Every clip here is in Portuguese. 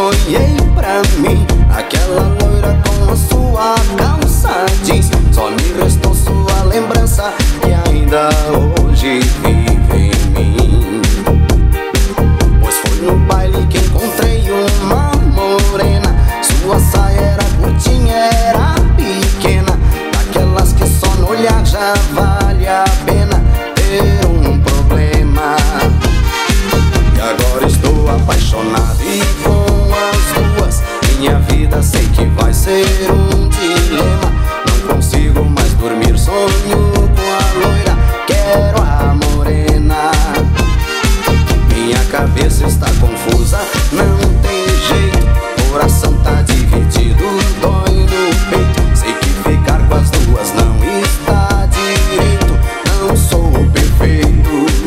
sonhei pra mim, aquela loira com a sua calça jeans. Só me restou sua lembrança que ainda hoje vive em mim. Pois foi no baile que encontrei uma morena. Sua saia era curtinha, era pequena, daquelas que só no olhar já vale a pena ter um problema. E agora estou apaixonado e com as duas minha vida sei que vai ser um dilema. Não consigo mais dormir, sonho com a loira, quero a morena. Minha cabeça está confusa, não tem jeito, coração tá dividido, dói no peito. Sei que ficar com as duas não está direito, não sou perfeito.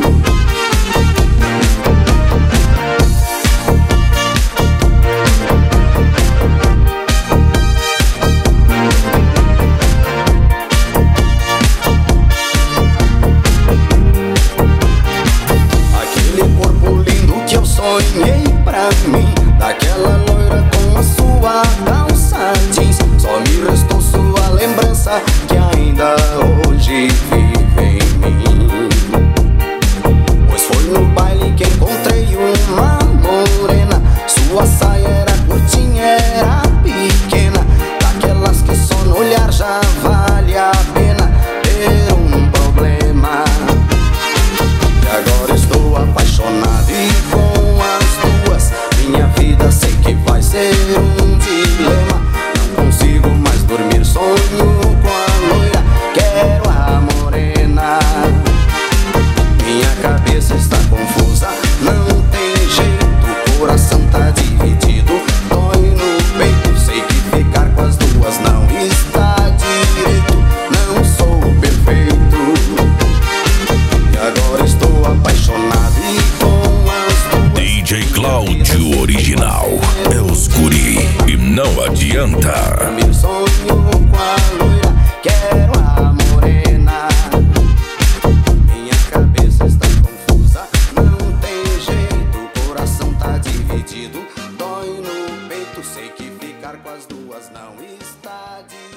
Sonhei pra mim, daquela loira com a sua calça jeans. Só me restou sua lembrança que ainda hoje vive em mim. Pois foi no baile que encontrei uma morena. Sua saia era curtinha, era pequena, daquelas que só no olhar já vale a pena ter um problema. E agora estou apaixonado e minha vida sei que vai ser um dilema. Não consigo mais dormir, sonho com a loira, quero a morena. Minha cabeça está confusa, não tem jeito, o coração tá dividido, dói no peito. Sei que ficar com as duas não está direito, não sou perfeito. E agora estou apaixonado e com as duas DJ Cláudio original, é os guri e não adianta. meu sonho com a loira, quero a morena. Minha cabeça está confusa, não tem jeito, o coração tá dividido, dói no peito. Sei que ficar com as duas não está direito.